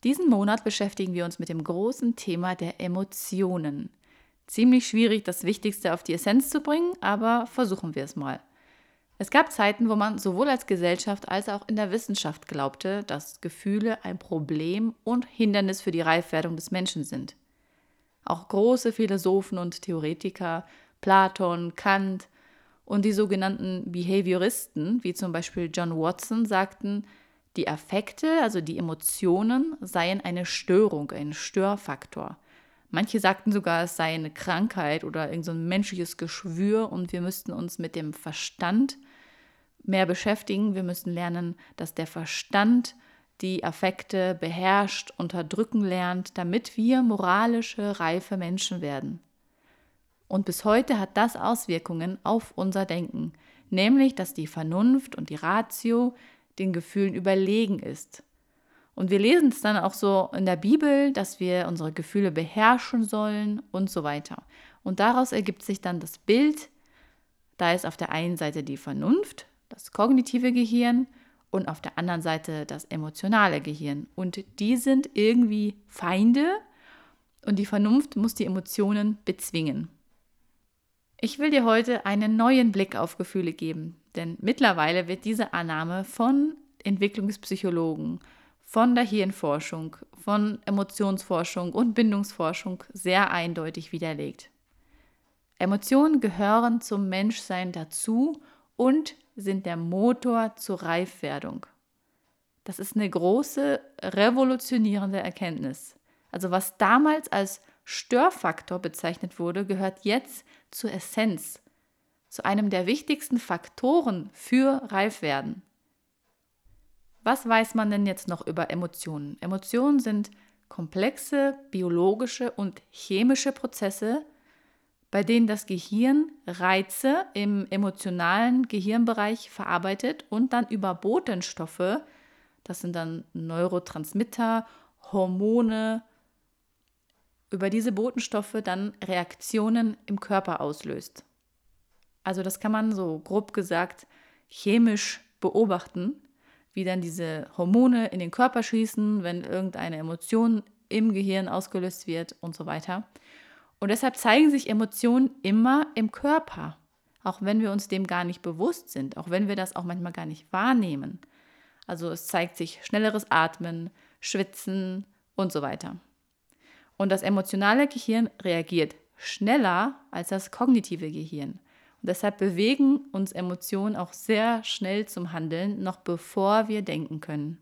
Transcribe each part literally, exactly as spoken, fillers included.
Diesen Monat beschäftigen wir uns mit dem großen Thema der Emotionen. Ziemlich schwierig, das Wichtigste auf die Essenz zu bringen, aber versuchen wir es mal. Es gab Zeiten, wo man sowohl als Gesellschaft als auch in der Wissenschaft glaubte, dass Gefühle ein Problem und Hindernis für die Reifwerdung des Menschen sind. Auch große Philosophen und Theoretiker, Platon, Kant und die sogenannten Behavioristen, wie zum Beispiel John Watson, sagten, die Affekte, also die Emotionen, seien eine Störung, ein Störfaktor. Manche sagten sogar, es sei eine Krankheit oder irgend so ein menschliches Geschwür und wir müssten uns mit dem Verstand mehr beschäftigen. Wir müssen lernen, dass der Verstand die Affekte beherrscht, unterdrücken lernt, damit wir moralische, reife Menschen werden. Und bis heute hat das Auswirkungen auf unser Denken, nämlich, dass die Vernunft und die Ratio den Gefühlen überlegen ist. Und wir lesen es dann auch so in der Bibel, dass wir unsere Gefühle beherrschen sollen und so weiter. Und daraus ergibt sich dann das Bild, da ist auf der einen Seite die Vernunft, das kognitive Gehirn und auf der anderen Seite das emotionale Gehirn. Und die sind irgendwie Feinde und die Vernunft muss die Emotionen bezwingen. Ich will dir heute einen neuen Blick auf Gefühle geben, denn mittlerweile wird diese Annahme von Entwicklungspsychologen, von der Hirnforschung, von Emotionsforschung und Bindungsforschung sehr eindeutig widerlegt. Emotionen gehören zum Menschsein dazu und sind der Motor zur Reifwerdung. Das ist eine große, revolutionierende Erkenntnis. Also was damals als Störfaktor bezeichnet wurde, gehört jetzt zur Essenz, zu einem der wichtigsten Faktoren für Reifwerden. Was weiß man denn jetzt noch über Emotionen? Emotionen sind komplexe biologische und chemische Prozesse, bei denen das Gehirn Reize im emotionalen Gehirnbereich verarbeitet und dann über Botenstoffe, das sind dann Neurotransmitter, Hormone, über diese Botenstoffe dann Reaktionen im Körper auslöst. Also das kann man so grob gesagt chemisch beobachten, wie dann diese Hormone in den Körper schießen, wenn irgendeine Emotion im Gehirn ausgelöst wird und so weiter. Und deshalb zeigen sich Emotionen immer im Körper, auch wenn wir uns dem gar nicht bewusst sind, auch wenn wir das auch manchmal gar nicht wahrnehmen. Also es zeigt sich schnelleres Atmen, Schwitzen und so weiter. Und das emotionale Gehirn reagiert schneller als das kognitive Gehirn. Und deshalb bewegen uns Emotionen auch sehr schnell zum Handeln, noch bevor wir denken können.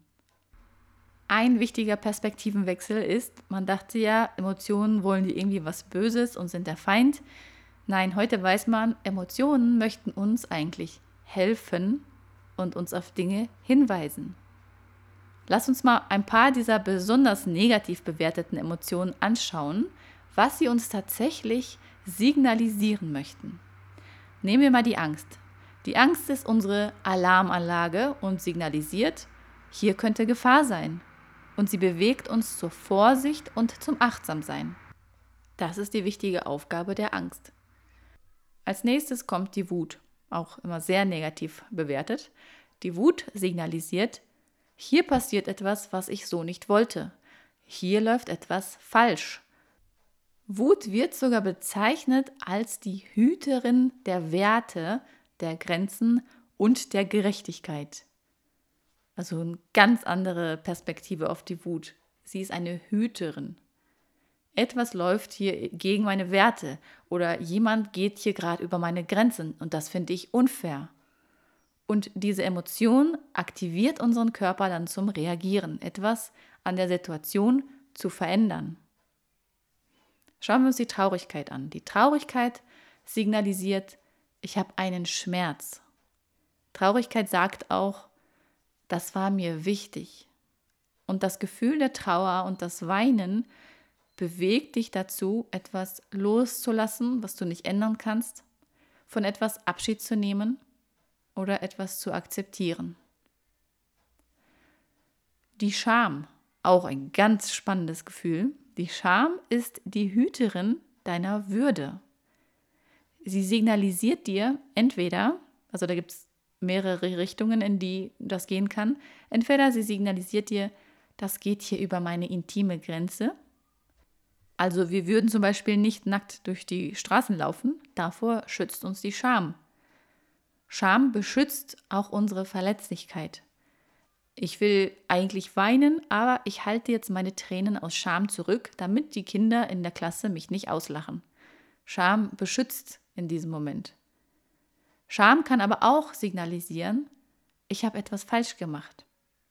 Ein wichtiger Perspektivenwechsel ist, man dachte ja, Emotionen wollen dir irgendwie was Böses und sind der Feind. Nein, heute weiß man, Emotionen möchten uns eigentlich helfen und uns auf Dinge hinweisen. Lass uns mal ein paar dieser besonders negativ bewerteten Emotionen anschauen, was sie uns tatsächlich signalisieren möchten. Nehmen wir mal die Angst. Die Angst ist unsere Alarmanlage und signalisiert, hier könnte Gefahr sein. Und sie bewegt uns zur Vorsicht und zum Achtsamsein. Das ist die wichtige Aufgabe der Angst. Als nächstes kommt die Wut, auch immer sehr negativ bewertet. Die Wut signalisiert, hier passiert etwas, was ich so nicht wollte. Hier läuft etwas falsch. Wut wird sogar bezeichnet als die Hüterin der Werte, der Grenzen und der Gerechtigkeit. Also eine ganz andere Perspektive auf die Wut. Sie ist eine Hüterin. Etwas läuft hier gegen meine Werte oder jemand geht hier gerade über meine Grenzen und das finde ich unfair. Und diese Emotion aktiviert unseren Körper dann zum Reagieren, etwas an der Situation zu verändern. Schauen wir uns die Traurigkeit an. Die Traurigkeit signalisiert, ich habe einen Schmerz. Traurigkeit sagt auch, das war mir wichtig. Und das Gefühl der Trauer und das Weinen bewegt dich dazu, etwas loszulassen, was du nicht ändern kannst, von etwas Abschied zu nehmen oder etwas zu akzeptieren. Die Scham, auch ein ganz spannendes Gefühl. Die Scham ist die Hüterin deiner Würde. Sie signalisiert dir entweder, also da gibt es mehrere Richtungen, in die das gehen kann, entweder sie signalisiert dir, das geht hier über meine intime Grenze. Also wir würden zum Beispiel nicht nackt durch die Straßen laufen, davor schützt uns die Scham. Scham beschützt auch unsere Verletzlichkeit. Ich will eigentlich weinen, aber ich halte jetzt meine Tränen aus Scham zurück, damit die Kinder in der Klasse mich nicht auslachen. Scham beschützt in diesem Moment. Scham kann aber auch signalisieren, ich habe etwas falsch gemacht.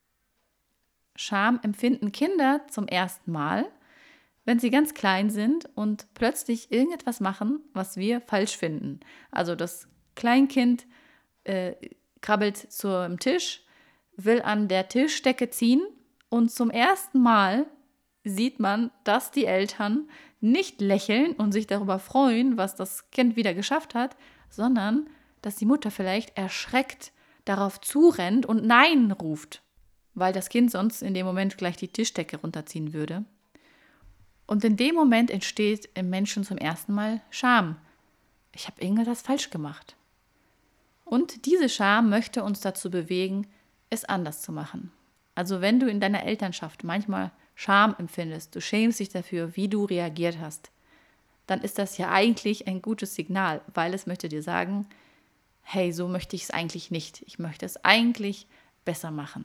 Scham empfinden Kinder zum ersten Mal, wenn sie ganz klein sind und plötzlich irgendetwas machen, was wir falsch finden. Also das Kleinkind äh, krabbelt zum Tisch, will an der Tischdecke ziehen und zum ersten Mal sieht man, dass die Eltern nicht lächeln und sich darüber freuen, was das Kind wieder geschafft hat, sondern dass die Mutter vielleicht erschreckt darauf zurennt und Nein ruft, weil das Kind sonst in dem Moment gleich die Tischdecke runterziehen würde. Und in dem Moment entsteht im Menschen zum ersten Mal Scham. Ich habe irgendetwas falsch gemacht. Und diese Scham möchte uns dazu bewegen, es anders zu machen. Also wenn du in deiner Elternschaft manchmal Scham empfindest, du schämst dich dafür, wie du reagiert hast, dann ist das ja eigentlich ein gutes Signal, weil es möchte dir sagen, hey, so möchte ich es eigentlich nicht. Ich möchte es eigentlich besser machen.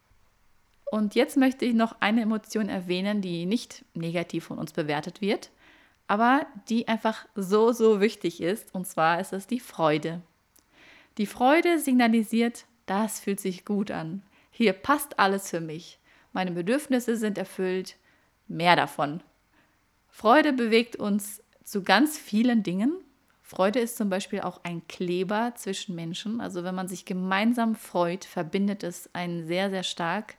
Und jetzt möchte ich noch eine Emotion erwähnen, die nicht negativ von uns bewertet wird, aber die einfach so, so wichtig ist. Und zwar ist es die Freude. Die Freude signalisiert, das fühlt sich gut an. Hier passt alles für mich. Meine Bedürfnisse sind erfüllt. Mehr davon. Freude bewegt uns zu ganz vielen Dingen. Freude ist zum Beispiel auch ein Kleber zwischen Menschen. Also wenn man sich gemeinsam freut, verbindet es einen sehr, sehr stark.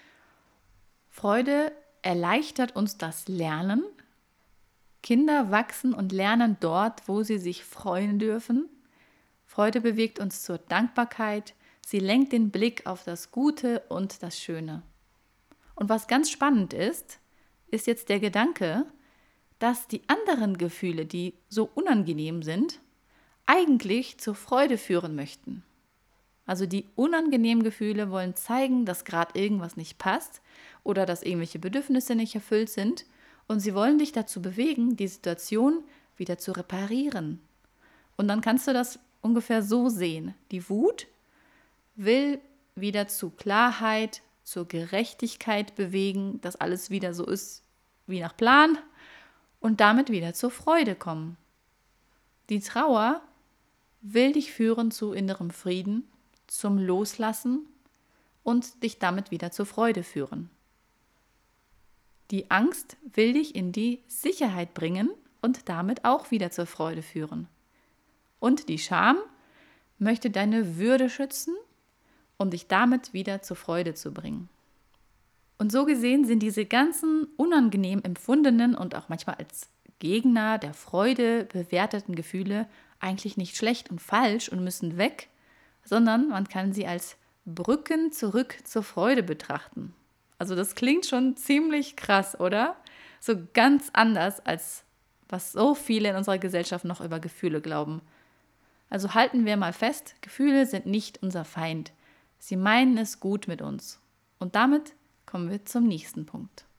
Freude erleichtert uns das Lernen. Kinder wachsen und lernen dort, wo sie sich freuen dürfen. Freude bewegt uns zur Dankbarkeit. Sie lenkt den Blick auf das Gute und das Schöne. Und was ganz spannend ist, ist jetzt der Gedanke, dass die anderen Gefühle, die so unangenehm sind, eigentlich zur Freude führen möchten. Also die unangenehmen Gefühle wollen zeigen, dass gerade irgendwas nicht passt oder dass irgendwelche Bedürfnisse nicht erfüllt sind und sie wollen dich dazu bewegen, die Situation wieder zu reparieren. Und dann kannst du das ungefähr so sehen. Die Wut will wieder zu Klarheit, zur Gerechtigkeit bewegen, dass alles wieder so ist wie nach Plan und damit wieder zur Freude kommen. Die Trauer will dich führen zu innerem Frieden, zum Loslassen und dich damit wieder zur Freude führen. Die Angst will dich in die Sicherheit bringen und damit auch wieder zur Freude führen. Und die Scham möchte deine Würde schützen, um dich damit wieder zur Freude zu bringen. Und so gesehen sind diese ganzen unangenehm empfundenen und auch manchmal als Gegner der Freude bewerteten Gefühle eigentlich nicht schlecht und falsch und müssen weg, sondern man kann sie als Brücken zurück zur Freude betrachten. Also das klingt schon ziemlich krass, oder? So ganz anders, als was so viele in unserer Gesellschaft noch über Gefühle glauben. Also halten wir mal fest, Gefühle sind nicht unser Feind. Sie meinen es gut mit uns. Und damit kommen wir zum nächsten Punkt.